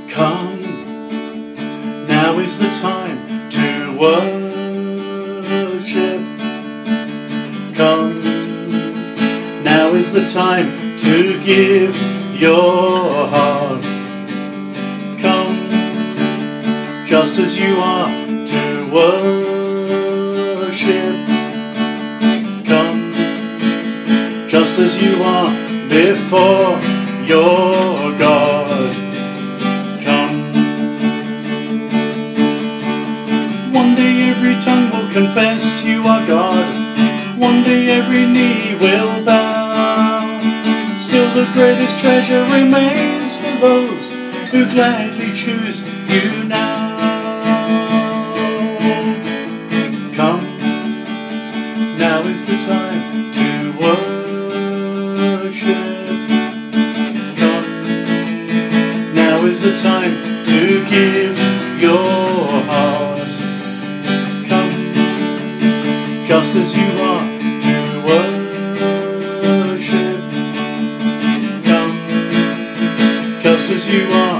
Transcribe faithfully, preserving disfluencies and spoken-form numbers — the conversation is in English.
Come, now is the time to worship. Come, now is the time to give your heart. Come, just as you are, to worship. Come, just as you are before your God. Come. One day every tongue will confess you are God. One day every knee will bow. Still the greatest treasure remains for those who gladly choose you now. Come, now is the time to worship. Come, now is the time to give your heart. Come, just as you are, to worship. Come, just as you are,